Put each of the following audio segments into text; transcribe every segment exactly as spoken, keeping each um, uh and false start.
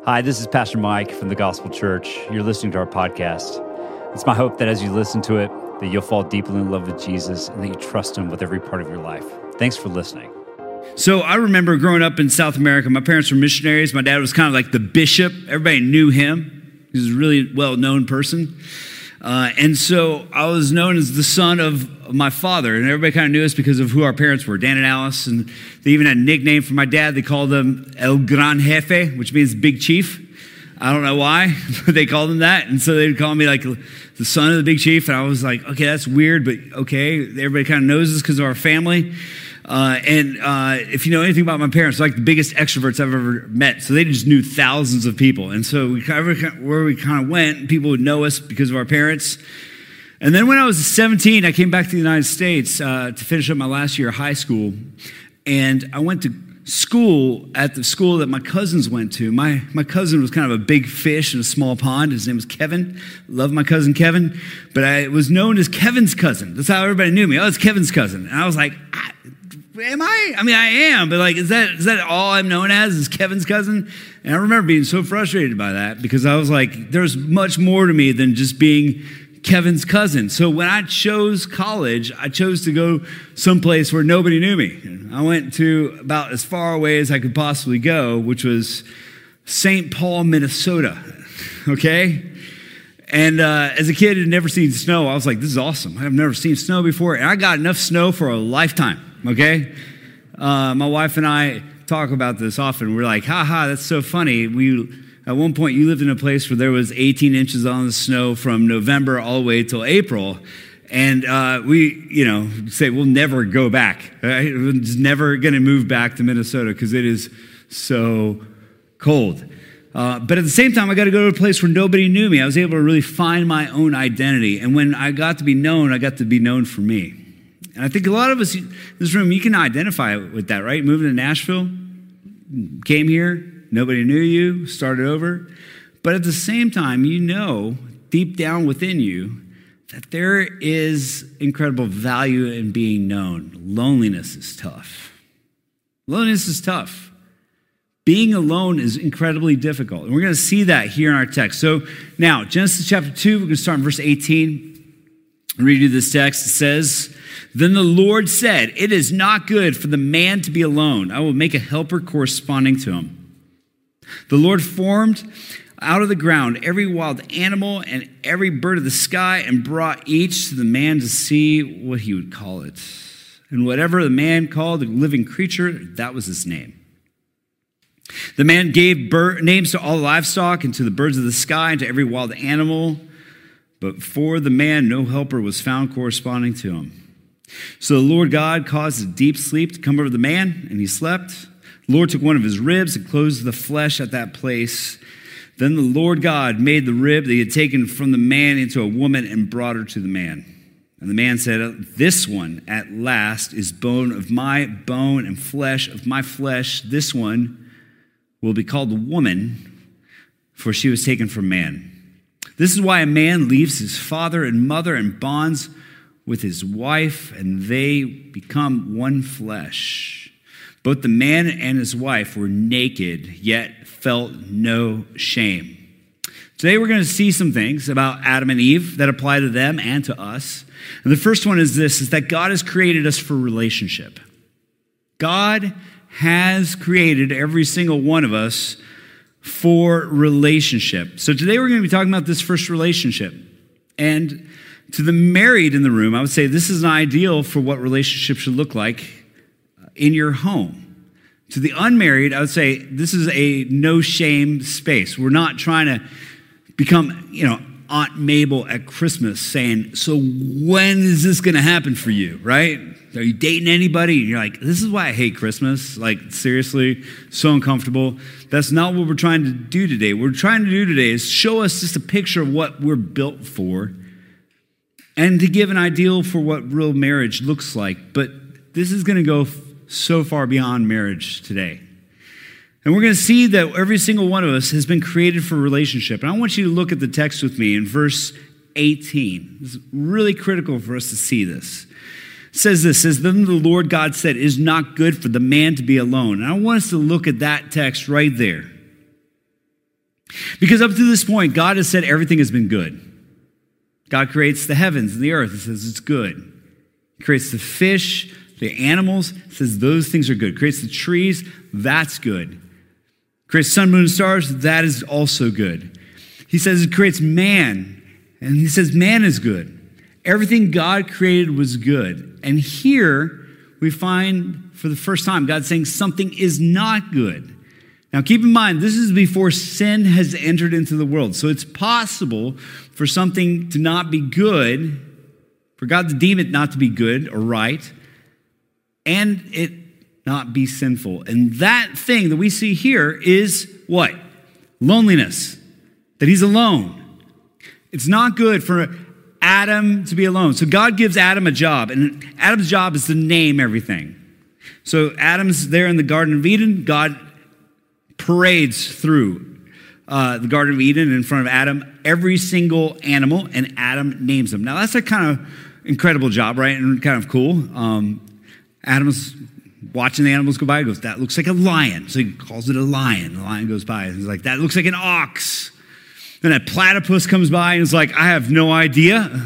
Hi, this is Pastor Mike from the Gospel Church. You're listening to our podcast. It's my hope that as you listen to it, that you'll fall deeply in love with Jesus and that you trust him with every part of your life. Thanks for listening. So I remember growing up in South America, my parents were missionaries. My dad was kind of like the bishop. Everybody knew him. He was a really well-known person. Uh, and so I was known as the son of my father, and everybody kind of knew us because of who our parents were, Dan and Alice. And they even had a nickname for my dad. They called him El Gran Jefe, which means big chief. I don't know why, but they called him that. And so they'd call me like the son of the big chief. And I was like, okay, that's weird, but okay. Everybody kind of knows us because of our family. Uh, and uh, if you know anything about my parents, they're like the biggest extroverts I've ever met. So they just knew thousands of people. And so we kind of, where we kind of went, people would know us because of our parents. And then when I was seventeen, I came back to the United States uh, to finish up my last year of high school. And I went to school at the school that my cousins went to. My my cousin was kind of a big fish in a small pond. His name was Kevin. Love my cousin Kevin. But I was known as Kevin's cousin. That's how everybody knew me. Oh, it's Kevin's cousin. And I was like, I, am I? I mean, I am. But like, is that is that all I'm known as is Kevin's cousin? And I remember being so frustrated by that because I was like, there's much more to me than just being Kevin's cousin. So when I chose college, I chose to go someplace where nobody knew me. I went to about as far away as I could possibly go, which was Saint Paul, Minnesota. Okay? And uh, as a kid who had never seen snow, I was like, this is awesome. I've never seen snow before. And I got enough snow for a lifetime. Okay? Uh, my wife and I talk about this often. We're like, ha ha, that's so funny. We At one point, you lived in a place where there was eighteen inches on the snow from November all the way till April. And uh, we, you know, say we'll never go back. Right? We're just never going to move back to Minnesota because it is so cold. Uh, but at the same time, I got to go to a place where nobody knew me. I was able to really find my own identity. And when I got to be known, I got to be known for me. And I think a lot of us in this room, you can identify with that, right? Moving to Nashville, came here. Nobody knew you, started over. But at the same time, you know deep down within you that there is incredible value in being known. Loneliness is tough. Loneliness is tough. Being alone is incredibly difficult. And we're going to see that here in our text. So now, Genesis chapter two, we're going to start in verse eighteen. I'll read you this text. It says, "Then the Lord said, 'It is not good for the man to be alone. I will make a helper corresponding to him.' The Lord formed out of the ground every wild animal and every bird of the sky and brought each to the man to see what he would call it. And whatever the man called a living creature, that was his name. The man gave bird, names to all livestock and to the birds of the sky and to every wild animal. But for the man, no helper was found corresponding to him. So the Lord God caused a deep sleep to come over the man, and he slept. The Lord took one of his ribs and closed the flesh at that place. Then the Lord God made the rib that he had taken from the man into a woman and brought her to the man. And the man said, 'This one at last is bone of my bone and flesh of my flesh. This one will be called a woman, for she was taken from man.' This is why a man leaves his father and mother and bonds with his wife, and they become one flesh. Both the man and his wife were naked, yet felt no shame." Today we're going to see some things about Adam and Eve that apply to them and to us. And the first one is this, is that God has created us for relationship. God has created every single one of us for relationship. So today we're going to be talking about this first relationship. And to the married in the room, I would say this is an ideal for what relationship should look like in your home. To the unmarried, I would say this is a no shame space. We're not trying to become, you know, Aunt Mabel at Christmas saying, "So when is this going to happen for you?" Right? Are you dating anybody? And you're like, "This is why I hate Christmas." Like, seriously, so uncomfortable. That's not what we're trying to do today. What we're trying to do today is show us just a picture of what we're built for and to give an ideal for what real marriage looks like. But this is going to go so far beyond marriage today. And we're going to see that every single one of us has been created for a relationship. And I want you to look at the text with me in verse eighteen. It's really critical for us to see this. It says this, it says, "Then the Lord God said, 'It is not good for the man to be alone.'" And I want us to look at that text right there. Because up to this point, God has said everything has been good. God creates the heavens and the earth. He says it's good. He creates the fish, the animals. He says those things are good. Creates the trees. That's good. Creates sun, moon, and stars. That is also good. He says it creates man. And he says man is good. Everything God created was good. And here we find for the first time God saying something is not good. Now keep in mind, this is before sin has entered into the world. So it's possible for something to not be good, for God to deem it not to be good or right, and it not be sinful. And that thing that we see here is what? Loneliness. That he's alone. It's not good for Adam to be alone. So God gives Adam a job, and Adam's job is to name everything. So Adam's there in the Garden of Eden. God parades through uh, the Garden of Eden in front of Adam, every single animal, and Adam names them. Now that's a kind of incredible job, right? And kind of cool. Um, Adam's watching the animals go by. He goes, that looks like a lion. So he calls it a lion. The lion goes by. And he's like, that looks like an ox. Then a platypus comes by and is like, I have no idea.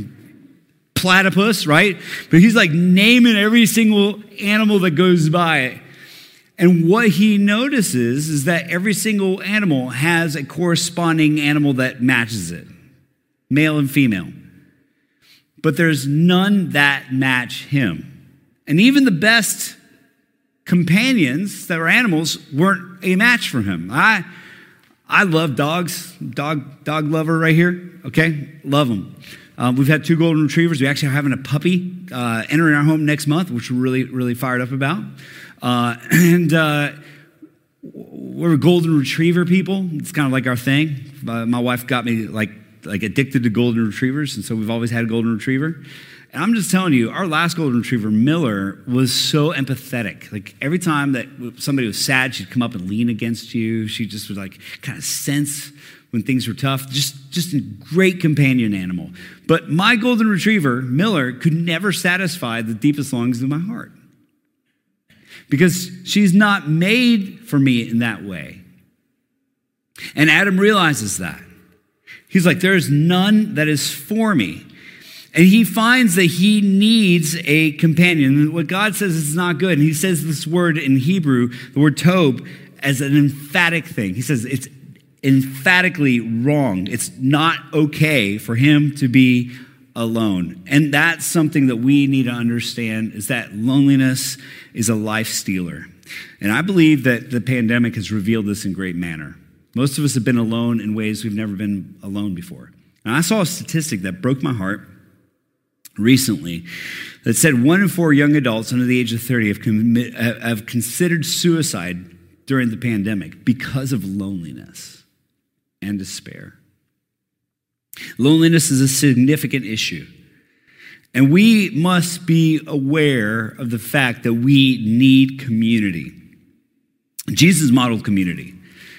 Platypus, right? But he's like naming every single animal that goes by. And what he notices is that every single animal has a corresponding animal that matches it, male and female. But there's none that match him. And even the best companions that were animals weren't a match for him. I I love dogs, dog dog lover right here, okay? Love them. Um, we've had two golden retrievers. We actually are having a puppy uh, entering our home next month, which we're really, really fired up about. Uh, and uh, we're golden retriever people. It's kind of like our thing. Uh, my wife got me like like addicted to golden retrievers, and so we've always had a golden retriever. And I'm just telling you, our last golden retriever, Miller, was so empathetic. Like every time that somebody was sad, she'd come up and lean against you. She just would like kind of sense when things were tough. Just, just a great companion animal. But my golden retriever, Miller, could never satisfy the deepest longings of my heart. Because she's not made for me in that way. And Adam realizes that. He's like, there is none that is for me. And he finds that he needs a companion. And what God says is not good. And he says this word in Hebrew, the word tob, as an emphatic thing. He says it's emphatically wrong. It's not okay for him to be alone. And that's something that we need to understand, is that loneliness is a life stealer. And I believe that the pandemic has revealed this in great manner. Most of us have been alone in ways we've never been alone before. And I saw a statistic that broke my heart recently that said one in four young adults under the age of thirty have, commit, have considered suicide during the pandemic because of loneliness and despair. Loneliness is a significant issue. And we must be aware of the fact that we need community. Jesus modeled community.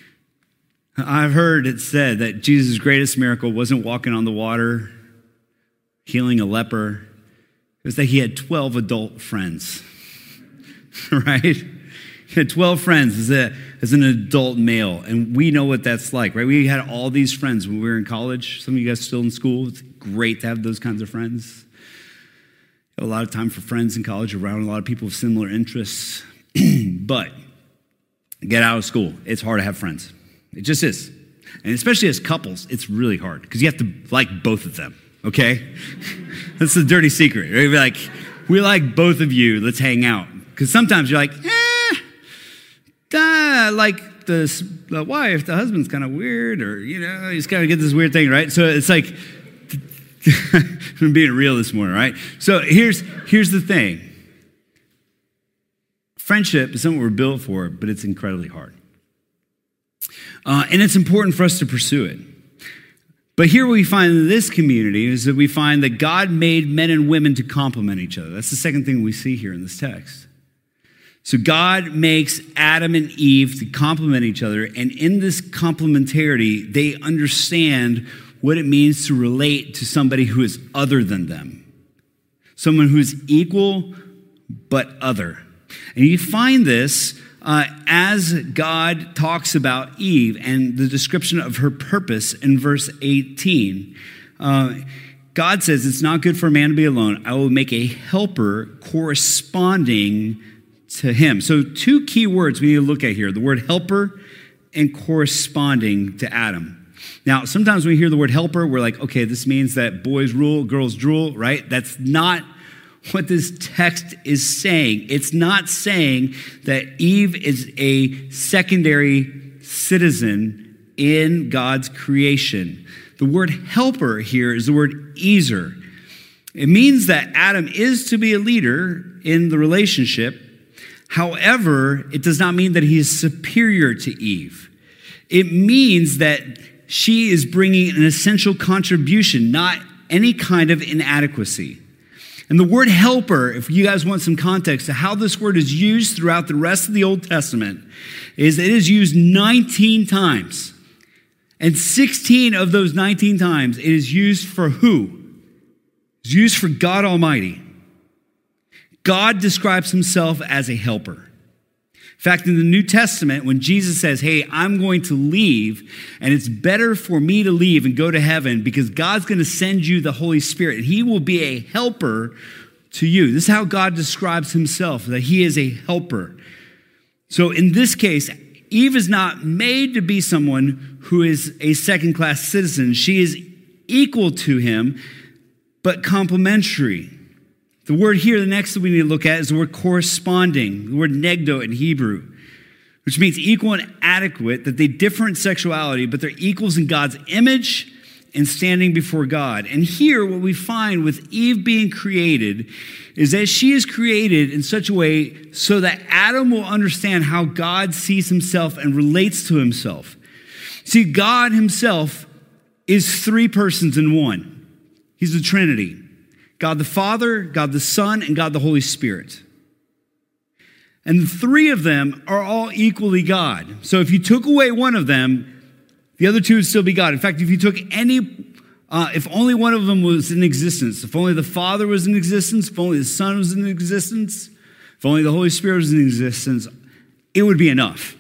I've heard it said that Jesus' greatest miracle wasn't walking on the water, healing a leper. It was that he had twelve adult friends, right? He had twelve friends as, a, as an adult male, and we know what that's like, right? We had all these friends when we were in college. Some of you guys still in school. It's great to have those kinds of friends. A lot of time for friends in college, around a lot of people with similar interests. But get out of school. It's hard to have friends. It just is. And especially as couples, it's really hard because you have to like both of them, okay? That's the dirty secret. Right? We're like, we like both of you. Let's hang out. Because sometimes you're like, eh, duh, like the, the wife, the husband's kind of weird, or, you know, you just kind of get this weird thing, right? So it's like, I'm being real this morning, right? So here's here's the thing. Friendship is something we're built for, but it's incredibly hard. Uh, and it's important for us to pursue it. But here what we find in this community is that we find that God made men and women to complement each other. That's the second thing we see here in this text. So God makes Adam and Eve to complement each other, and in this complementarity, they understand what it means to relate to somebody who is other than them. Someone who is equal but other. And you find this uh, as God talks about Eve and the description of her purpose in verse eighteen. Uh, God says, it's not good for a man to be alone. I will make a helper corresponding to him. So two key words we need to look at here, the word helper and corresponding to Adam. Now, sometimes when we hear the word helper, we're like, okay, this means that boys rule, girls drool, right? That's not what this text is saying. It's not saying that Eve is a secondary citizen in God's creation. The word helper here is the word ezer. It means that Adam is to be a leader in the relationship. However, it does not mean that he is superior to Eve. It means that she is bringing an essential contribution, not any kind of inadequacy. And the word helper, if you guys want some context to how this word is used throughout the rest of the Old Testament, is it is used nineteen times. And sixteen of those nineteen times, it is used for who? It's used for God Almighty. God describes himself as a helper. In fact, in the New Testament, when Jesus says, hey, I'm going to leave, and it's better for me to leave and go to heaven because God's going to send you the Holy Spirit, and he will be a helper to you. This is how God describes himself, that he is a helper. So in this case, Eve is not made to be someone who is a second-class citizen. She is equal to him, but complementary. The word here, the next that we need to look at is the word corresponding, the word negdo in Hebrew, which means equal and adequate, that they differ in sexuality, but they're equals in God's image and standing before God. And here, what we find with Eve being created is that she is created in such a way so that Adam will understand how God sees himself and relates to himself. See, God himself is three persons in one. He's the Trinity. God the Father, God the Son, and God the Holy Spirit. And the three of them are all equally God. So if you took away one of them, the other two would still be God. In fact, if you took any, uh, if only one of them was in existence, if only the Father was in existence, if only the Son was in existence, if only the Holy Spirit was in existence, it would be enough.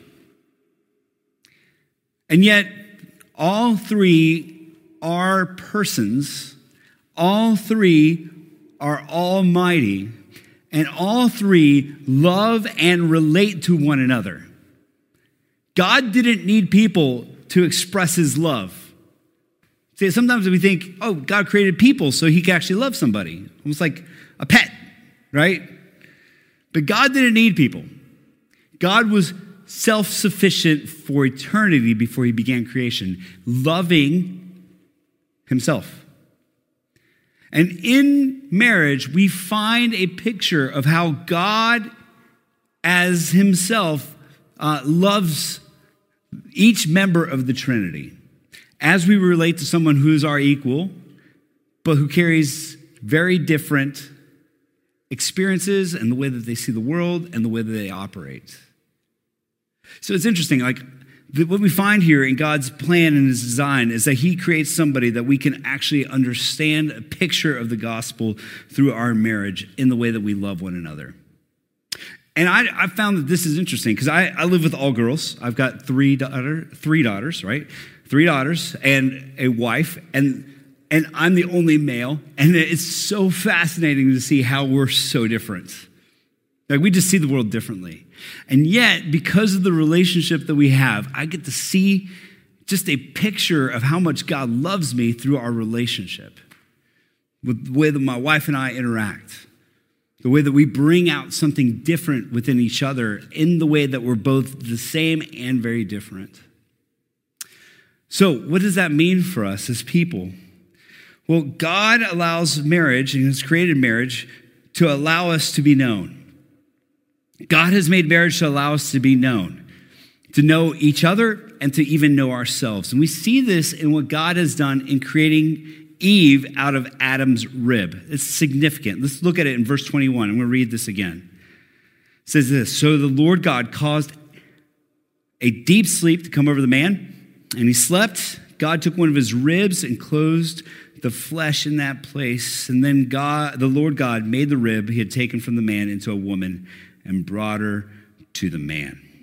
And yet, all three are persons. All three are almighty. And all three love and relate to one another. God didn't need people to express his love. See, sometimes we think, oh, God created people so he could actually love somebody. Almost like a pet, right? But God didn't need people. God was self-sufficient for eternity before he began creation, loving himself. And in marriage, we find a picture of how God as himself uh, loves each member of the Trinity. As we relate to someone who's our equal, but who carries very different experiences and the way that they see the world and the way that they operate. So it's interesting, like what we find here in God's plan and his design is that he creates somebody that we can actually understand a picture of the gospel through our marriage in the way that we love one another. And I, I found that this is interesting because I, I live with all girls. I've got three daughter, three daughters, right? Three daughters and a wife, and and I'm the only male. And it's so fascinating to see how we're so different. Like we just see the world differently. And yet, because of the relationship that we have, I get to see just a picture of how much God loves me through our relationship, with the way that my wife and I interact. The way that we bring out something different within each other in the way that we're both the same and very different. So what does that mean for us as people? Well, God allows marriage and has created marriage to allow us to be known. God has made marriage to allow us to be known, to know each other and to even know ourselves. And we see this in what God has done in creating Eve out of Adam's rib. It's significant. Let's look at it in verse twenty-one. I'm going to read this again. It says this, so the Lord God caused a deep sleep to come over the man, and he slept. God took one of his ribs and closed the flesh in that place. And then God, the Lord God made the rib he had taken from the man into a woman and brought her to the man.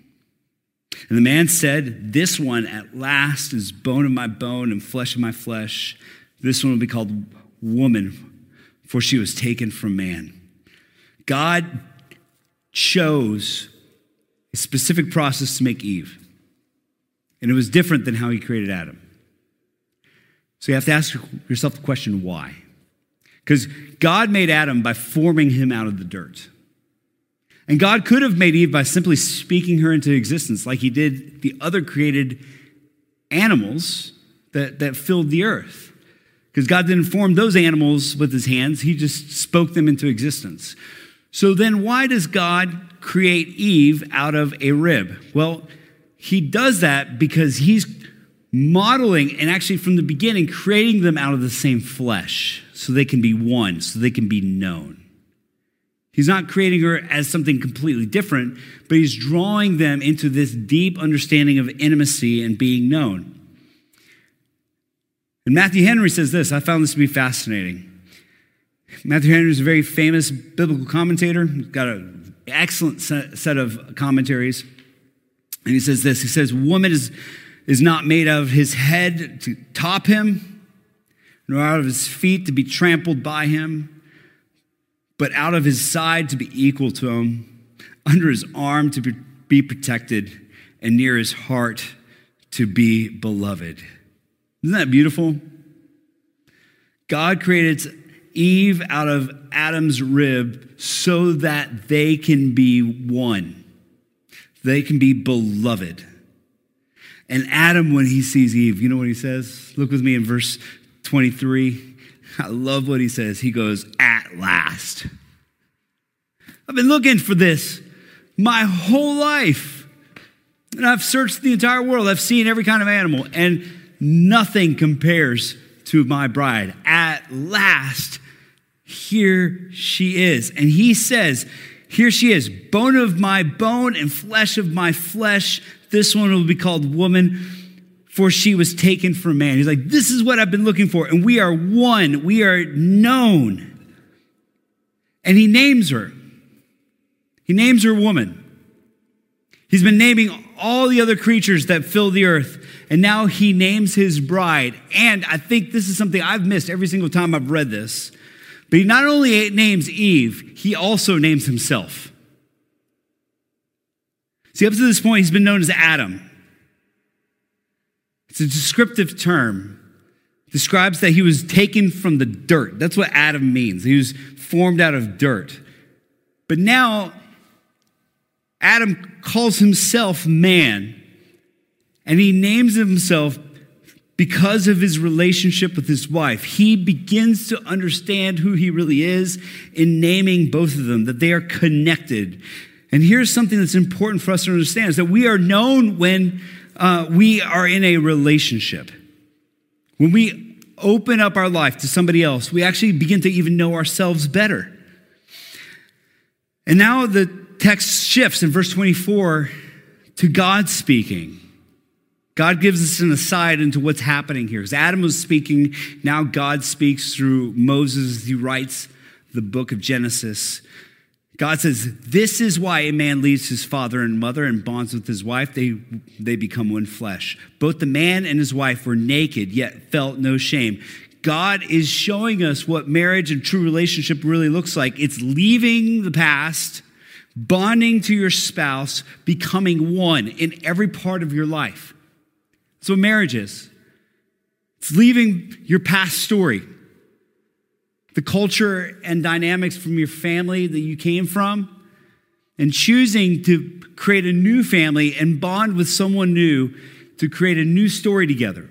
And the man said, this one at last is bone of my bone and flesh of my flesh. This one will be called woman, for she was taken from man. God chose a specific process to make Eve. And it was different than how he created Adam. So you have to ask yourself the question, why? Because God made Adam by forming him out of the dirt. And God could have made Eve by simply speaking her into existence like he did the other created animals that, that filled the earth. Because God didn't form those animals with his hands. He just spoke them into existence. So then why does God create Eve out of a rib? Well, he does that because he's modeling and actually from the beginning creating them out of the same flesh so they can be one, so they can be known. He's not creating her as something completely different, but he's drawing them into this deep understanding of intimacy and being known. And Matthew Henry says this. I found this to be fascinating. Matthew Henry is a very famous biblical commentator. He's got an excellent set of commentaries. And he says this. He says, woman is, is not made out of his head to top him, nor out of his feet to be trampled by him, but out of his side to be equal to him, under his arm to be protected, and near his heart to be beloved. Isn't that beautiful? God created Eve out of Adam's rib so that they can be one. They can be beloved. And Adam, when he sees Eve, you know what he says? Look with me in verse twenty-three. I love what he says. He goes, at last. I've been looking for this my whole life. And I've searched the entire world. I've seen every kind of animal. And nothing compares to my bride. At last, here she is. And he says, here she is, bone of my bone and flesh of my flesh. This one will be called woman, for she was taken from man. He's like, this is what I've been looking for. And we are one. We are known. And he names her. He names her woman. He's been naming all the other creatures that fill the earth. And now he names his bride. And I think this is something I've missed every single time I've read this. But he not only names Eve, he also names himself. See, up to this point, he's been known as Adam. It's a descriptive term. It describes that he was taken from the dirt. That's what Adam means. He was formed out of dirt. But now, Adam calls himself man. And he names himself because of his relationship with his wife. He begins to understand who he really is in naming both of them, that they are connected. And here's something that's important for us to understand, is that we are known when Uh, we are in a relationship. When we open up our life to somebody else, we actually begin to even know ourselves better. And now the text shifts in verse twenty-four to God speaking. God gives us an aside into what's happening here. As Adam was speaking, now God speaks through Moses as he writes the book of Genesis. God says, this is why a man leaves his father and mother and bonds with his wife. They, they become one flesh. Both the man and his wife were naked, yet felt no shame. God is showing us what marriage and true relationship really looks like. It's leaving the past, bonding to your spouse, becoming one in every part of your life. That's what marriage is. It's leaving your past story, the culture and dynamics from your family that you came from, and choosing to create a new family and bond with someone new to create a new story together.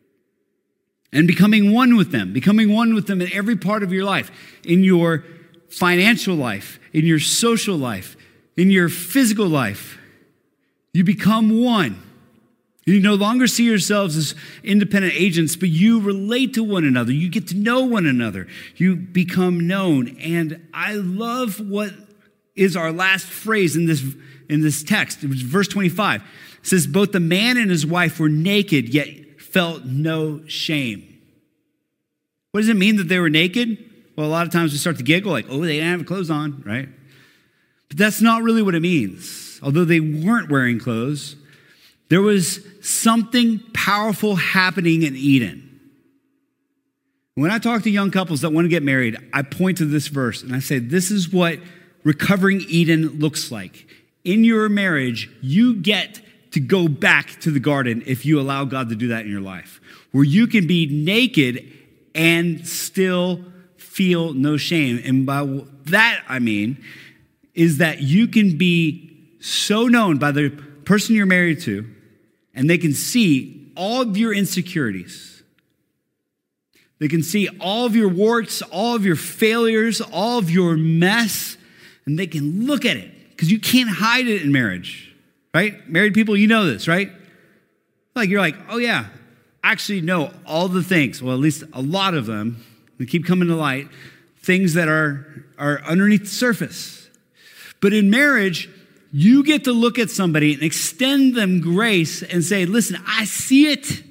And becoming one with them, becoming one with them in every part of your life, in your financial life, in your social life, in your physical life. You become one. You no longer see yourselves as independent agents, but you relate to one another. You get to know one another. You become known. And I love what is our last phrase in this, in this text. It was verse twenty-five. It says, both the man and his wife were naked, yet felt no shame. What does it mean that they were naked? Well, a lot of times we start to giggle like, oh, they didn't have clothes on, right? But that's not really what it means. Although they weren't wearing clothes, There was something powerful happening in Eden. When I talk to young couples that want to get married, I point to this verse and I say, this is what recovering Eden looks like. In your marriage, you get to go back to the garden if you allow God to do that in your life, where you can be naked and still feel no shame. And by that, I mean, is that you can be so known by the person you're married to, and they can see all of your insecurities. They can see all of your warts, all of your failures, all of your mess, and they can look at it because you can't hide it in marriage, right? Married people, you know this, right? Like you're like, oh yeah, I actually know all the things. Well, at least a lot of them. They keep coming to light. Things that are, are underneath the surface. But in marriage, you get to look at somebody and extend them grace and say, listen, I see it,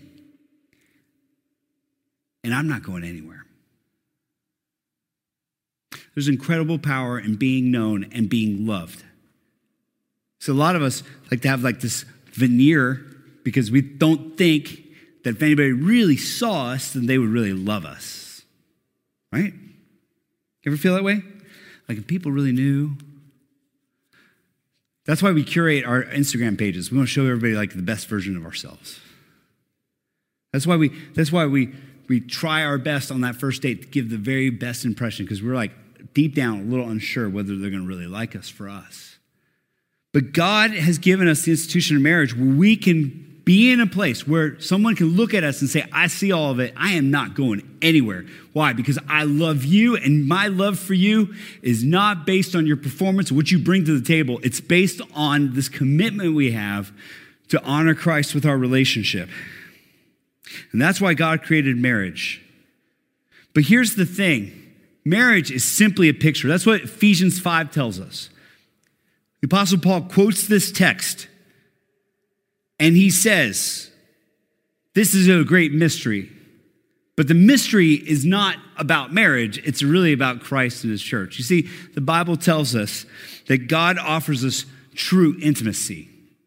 and I'm not going anywhere. There's incredible power in being known and being loved. So a lot of us like to have like this veneer because we don't think that if anybody really saw us, then they would really love us. Right? You ever feel that way? Like if people really knew. That's why we curate our Instagram pages. We want to show everybody like the best version of ourselves. That's why we that's why we we try our best on that first date to give the very best impression, because we're like deep down a little unsure whether they're going to really like us for us. But God has given us the institution of marriage where we can be in a place where someone can look at us and say, I see all of it. I am not going anywhere. Why? Because I love you, and my love for you is not based on your performance, what you bring to the table. It's based on this commitment we have to honor Christ with our relationship. And that's why God created marriage. But here's the thing. Marriage is simply a picture. That's what Ephesians five tells us. The Apostle Paul quotes this text, and he says, this is a great mystery. But the mystery is not about marriage. It's really about Christ and his church. You see, the Bible tells us that God offers us true intimacy.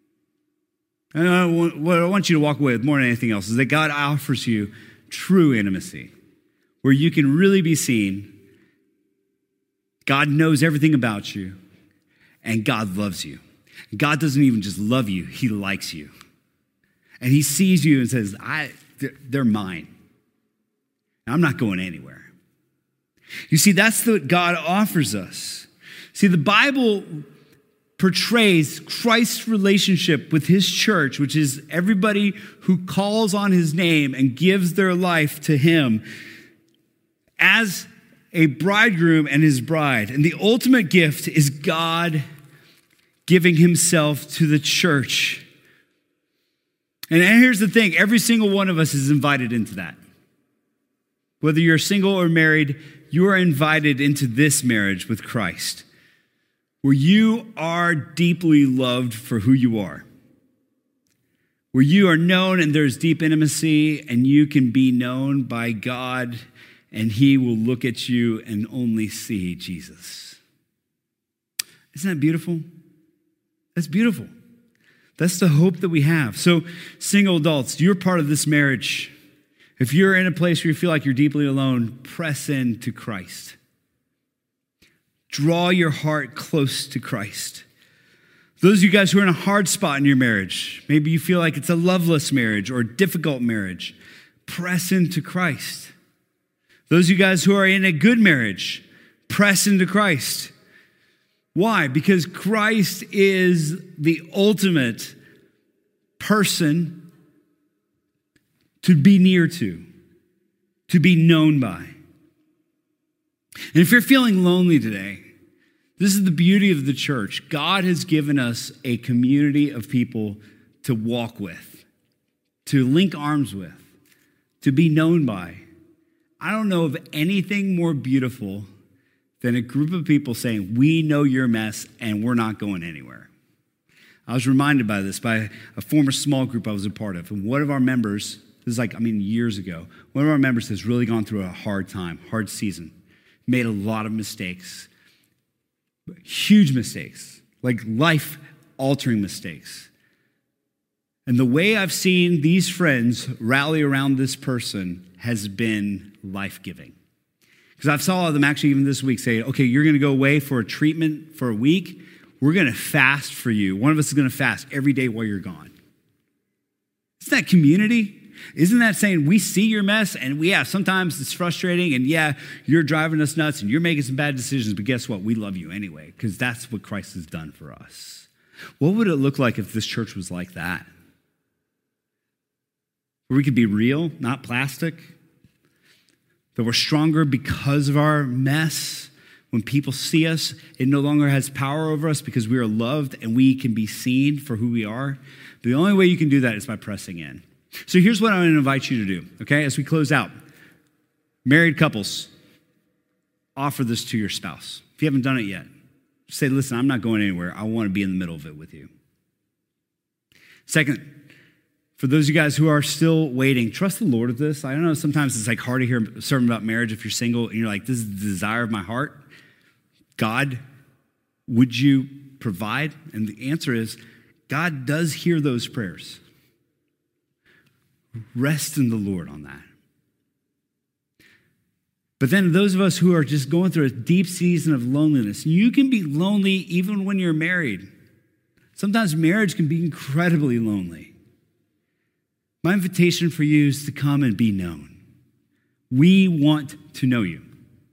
And what I want you to walk away with more than anything else is that God offers you true intimacy, where you can really be seen. God knows everything about you, and God loves you. God doesn't even just love you, he likes you. And he sees you and says, I, they're, they're mine. I'm not going anywhere. You see, that's what God offers us. See, the Bible portrays Christ's relationship with his church, which is everybody who calls on his name and gives their life to him, as a bridegroom and his bride. And the ultimate gift is God giving himself to the church. And here's the thing, every single one of us is invited into that. Whether you're single or married, you are invited into this marriage with Christ, where you are deeply loved for who you are, where you are known and there's deep intimacy, and you can be known by God, and he will look at you and only see Jesus. Isn't that beautiful? That's beautiful. That's the hope that we have. So, single adults, you're part of this marriage. If you're in a place where you feel like you're deeply alone, press in to Christ. Draw your heart close to Christ. Those of you guys who are in a hard spot in your marriage, maybe you feel like it's a loveless marriage or a difficult marriage, press into Christ. Those of you guys who are in a good marriage, press into Christ. Why? Because Christ is the ultimate person to be near to, to be known by. And if you're feeling lonely today, this is the beauty of the church. God has given us a community of people to walk with, to link arms with, to be known by. I don't know of anything more beautiful than a group of people saying, we know your mess and we're not going anywhere. I was reminded by this by a former small group I was a part of. And one of our members, this is like, I mean, years ago, one of our members has really gone through a hard time, hard season, made a lot of mistakes, huge mistakes, like life-altering mistakes. And the way I've seen these friends rally around this person has been life-giving. Because I've saw them actually even this week say, okay, you're going to go away for a treatment for a week. We're going to fast for you. One of us is going to fast every day while you're gone. Isn't that community? Isn't that saying we see your mess and we, yeah, sometimes it's frustrating and yeah, you're driving us nuts and you're making some bad decisions, but guess what? We love you anyway because that's what Christ has done for us. What would it look like if this church was like that? Where we could be real, not plastic. That we're stronger because of our mess. When people see us, it no longer has power over us because we are loved and we can be seen for who we are. The only way you can do that is by pressing in. So here's what I'm going to invite you to do, okay, as we close out. Married couples, offer this to your spouse. If you haven't done it yet, say, listen, I'm not going anywhere. I want to be in the middle of it with you. Second, for those of you guys who are still waiting, trust the Lord with this. I don't know, sometimes it's like hard to hear a sermon about marriage if you're single and you're like, this is the desire of my heart. God, would you provide? And the answer is, God does hear those prayers. Rest in the Lord on that. But then those of us who are just going through a deep season of loneliness, you can be lonely even when you're married. Sometimes marriage can be incredibly lonely. My invitation for you is to come and be known. We want to know you.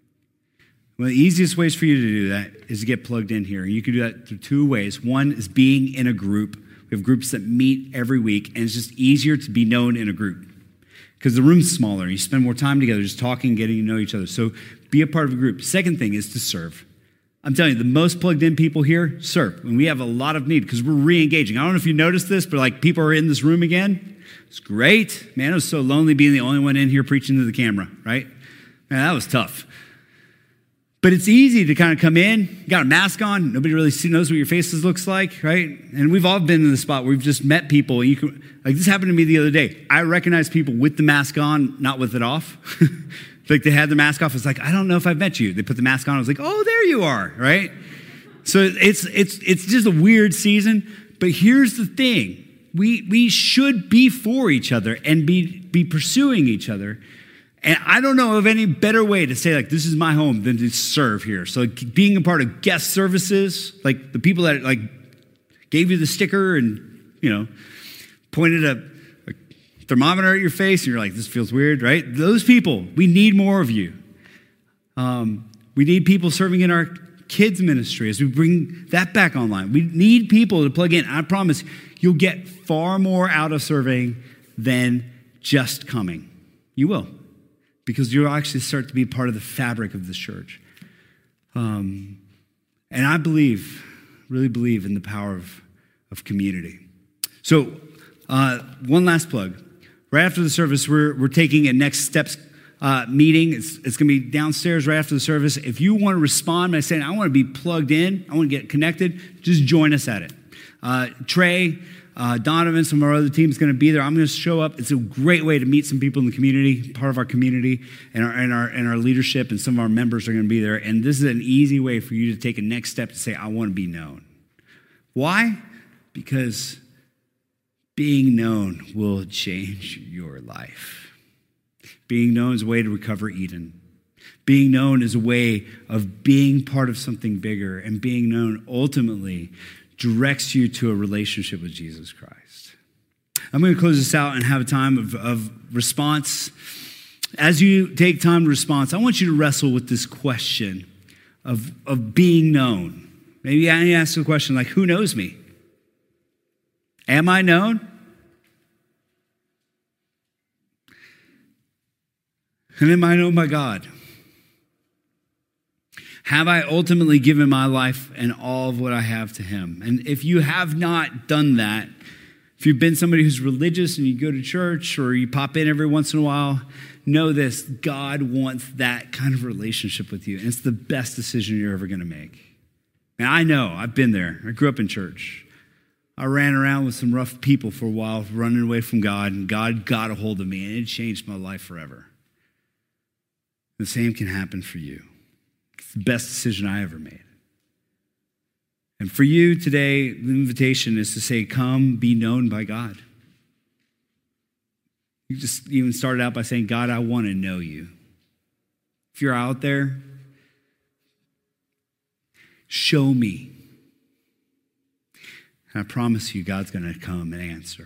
One of the easiest ways for you to do that is to get plugged in here. And you can do that through two ways. One is being in a group. We have groups that meet every week, and it's just easier to be known in a group because the room's smaller. You spend more time together just talking, getting to know each other. So be a part of a group. Second thing is to serve. I'm telling you, the most plugged in people here serve. And we have a lot of need because we're re-engaging. I don't know if you noticed this, but like people are in this room again. It's great. Man, it was so lonely being the only one in here preaching to the camera, right? Man, that was tough. But it's easy to kind of come in, you got a mask on, nobody really see, knows what your faces looks like, right? And we've all been in the spot where we've just met people. And you can, like this happened to me the other day. I recognize people with the mask on, not with it off. Like they had the mask off. It's like, I don't know if I've met you. They put the mask on. I was like, oh, there you are, right? So it's it's it's just a weird season. But here's the thing. We we should be for each other and be be pursuing each other. And I don't know of any better way to say, like, this is my home than to serve here. So like, being a part of guest services, like the people that like gave you the sticker and, you know, pointed a, a thermometer at your face and you're like, this feels weird, right? Those people, we need more of you. Um, we need people serving in our kids ministry as we bring that back online. We need people to plug in. I promise you'll get far more out of serving than just coming. You will. Because you'll actually start to be part of the fabric of this church. Um, and I believe, really believe in the power of, of community. So uh, one last plug. Right after the service, we're, we're taking a next steps uh, meeting. It's, it's going to be downstairs right after the service. If you want to respond by saying, I want to be plugged in, I want to get connected, just join us at it. Uh, Trey, Uh, Donovan, some of our other team is going to be there. I'm going to show up. It's a great way to meet some people in the community, part of our community, and our and our and our leadership, and some of our members are going to be there. And this is an easy way for you to take a next step to say, I want to be known. Why? Because being known will change your life. Being known is a way to recover Eden. Being known is a way of being part of something bigger, and being known ultimately directs you to a relationship with Jesus Christ. I'm going to close this out and have a time of, of response. As you take time to respond, I want you to wrestle with this question of, of being known. Maybe I ask the question like, who knows me? Am I known? And am I known by God? Have I ultimately given my life and all of what I have to him? And if you have not done that, if you've been somebody who's religious and you go to church or you pop in every once in a while, know this, God wants that kind of relationship with you. And it's the best decision you're ever going to make. And I know, I've been there. I grew up in church. I ran around with some rough people for a while, running away from God, and God got a hold of me, and it changed my life forever. The same can happen for you. It's the best decision I ever made. And for you today, the invitation is to say, come be known by God. You just even started out by saying, God, I want to know you. If you're out there, show me. And I promise you, God's going to come and answer.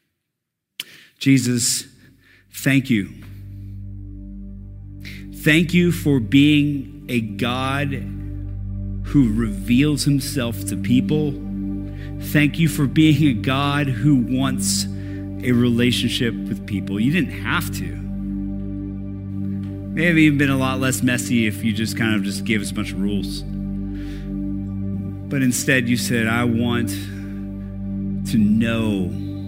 Jesus, thank you. Thank you for being a God who reveals himself to people. Thank you for being a God who wants a relationship with people. You didn't have to. May have even been a lot less messy if you just kind of just gave us a bunch of rules. But instead you said, I want to know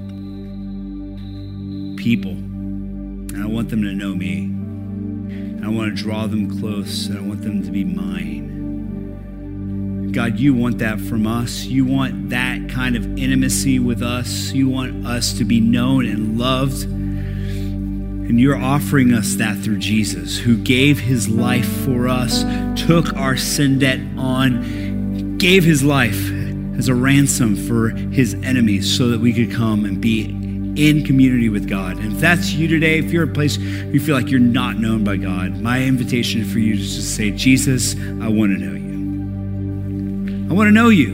people. And I want them to know me. And I want to draw them close. And I want them to be mine. God, you want that from us. You want that kind of intimacy with us. You want us to be known and loved. And you're offering us that through Jesus, who gave his life for us, took our sin debt on, gave his life as a ransom for his enemies so that we could come and be in community with God. And if that's you today, if you're in a place where you feel like you're not known by God, my invitation for you is to say, Jesus, I want to know you. I want to know you.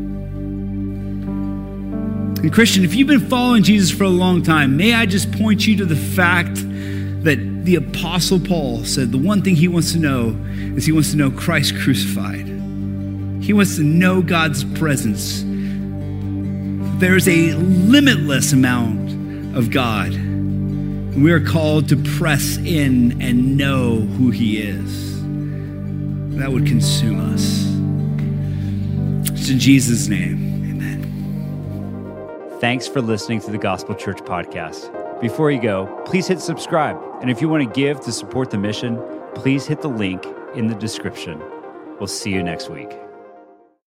And Christian, if you've been following Jesus for a long time, may I just point you to the fact that the Apostle Paul said the one thing he wants to know is he wants to know Christ crucified. He wants to know God's presence. There's a limitless amount of God. And we are called to press in and know who he is. That would consume us. It's in Jesus' name, amen. Thanks for listening to the Gospel Church podcast. Before you go, please hit subscribe. And if you want to give to support the mission, please hit the link in the description. We'll see you next week.